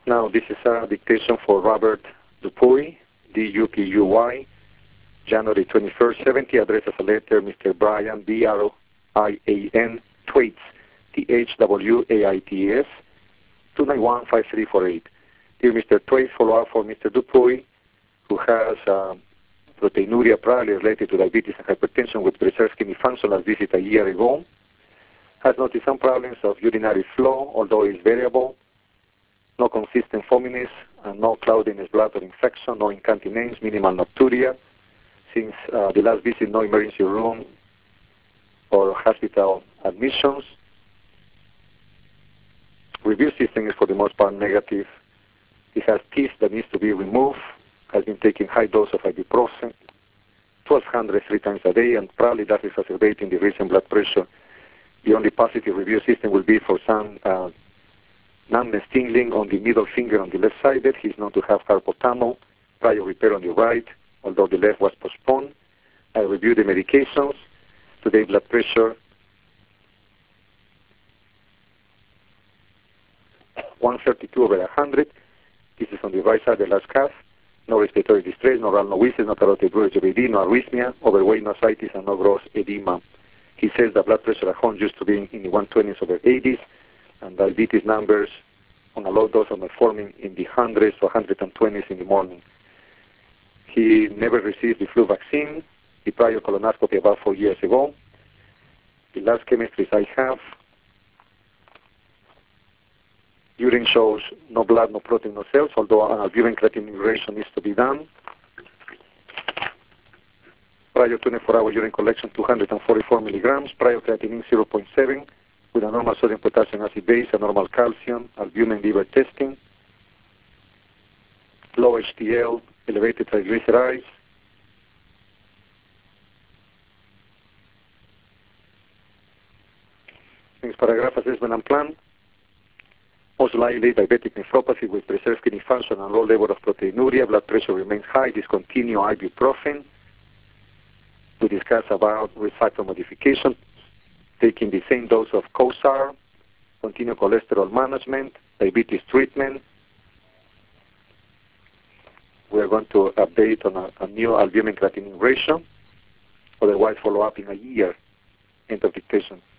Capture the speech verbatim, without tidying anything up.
Now, this is a dictation for Robert Dupuy, D U P U Y, January twenty-first, seventy, addressed as a letter, Mister Brian, B R I A N, Thwaites, T H W A I T S, two nine one, five three four eight. Dear Mister Thwaites, follow-up for Mister Dupuy, who has uh, proteinuria probably related to diabetes and hypertension with preserved kidney function last visit a year ago. Has noticed some problems of urinary flow, although it's variable. No consistent fominess, and no cloudiness, blood or infection, no incontinence, minimal nocturia. Since uh, the last visit, no emergency room or hospital admissions. Review system is for the most part negative. He has teeth that needs to be removed. Has been taking high dose of ibuprofen, twelve hundred three times a day, and probably that is exacerbating the recent blood pressure. The only positive review system will be for some uh, numbness tingling on the middle finger on the left side. He's known to have carpal tunnel, prior repair on the right, although the left was postponed. I reviewed the medications. Today, blood pressure one thirty-two over one hundred. This is on the right side of the last calf. No respiratory distress, no oral noesis, no carotid urge of A D, no arrhythmia, overweight, no ascites, and no gross edema. He says the blood pressure at home used to be in the one twenties over eighties, and diabetes numbers on a low dose of metformin in the hundreds to one twenties in the morning. He never received the flu vaccine, the prior colonoscopy about four years ago. The last chemistries I have, urine shows no blood, no protein, no cells, although an albumin creatinine needs to be done. Prior twenty-four hour urine collection, two hundred forty-four milligrams. Prior creatinine, zero point seven, with a normal sodium potassium acid base, a normal calcium, albumin liver testing. Low H D L, elevated triglycerides. Next paragraph, assessment and plan. Most likely diabetic nephropathy with preserved kidney function and low level of proteinuria. Blood pressure remains high. Discontinue ibuprofen. We discuss about risk factor modification, taking the same dose of Cosar, continue cholesterol management, diabetes treatment. We are going to update on a, a new albumin creatinine ratio. Otherwise, follow up in a year. End of dictation.